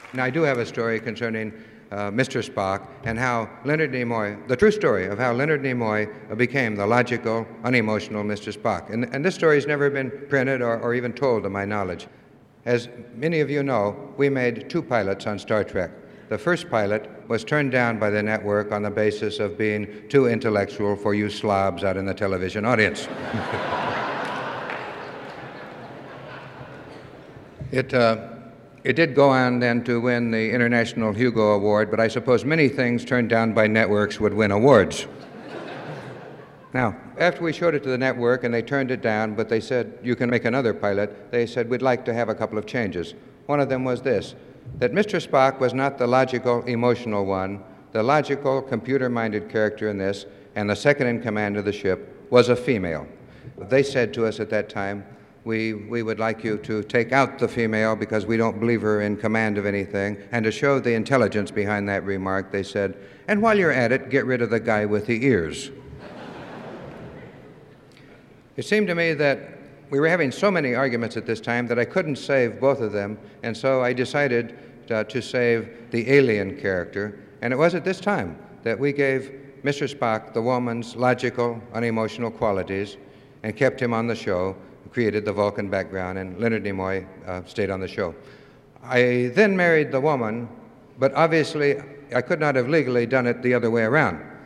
Now, I do have a story concerning Mr. Spock and how Leonard Nimoy, the true story of how Leonard Nimoy became the logical, unemotional Mr. Spock. And this story has never been printed or even told to my knowledge. As many of you know, we made 2 pilots on Star Trek. The first pilot was turned down by the network on the basis of being too intellectual for you slobs out in the television audience. It did go on then to win the International Hugo Award, but I suppose many things turned down by networks would win awards. Now, after we showed it to the network and they turned it down, but they said, you can make another pilot, they said, we'd like to have a couple of changes. One of them was this, that Mr. Spock was not the logical, emotional one. The logical, computer-minded character in this, and the second in command of the ship, was a female. They said to us at that time, we would like you to take out the female because we don't believe her in command of anything. And to show the intelligence behind that remark, they said, and while you're at it, get rid of the guy with the ears. It seemed to me that we were having so many arguments at this time that I couldn't save both of them, and so I decided to save the alien character. And it was at this time that we gave Mr. Spock the woman's logical, unemotional qualities and kept him on the show, created the Vulcan background, and Leonard Nimoy stayed on the show. I then married the woman, but obviously I could not have legally done it the other way around.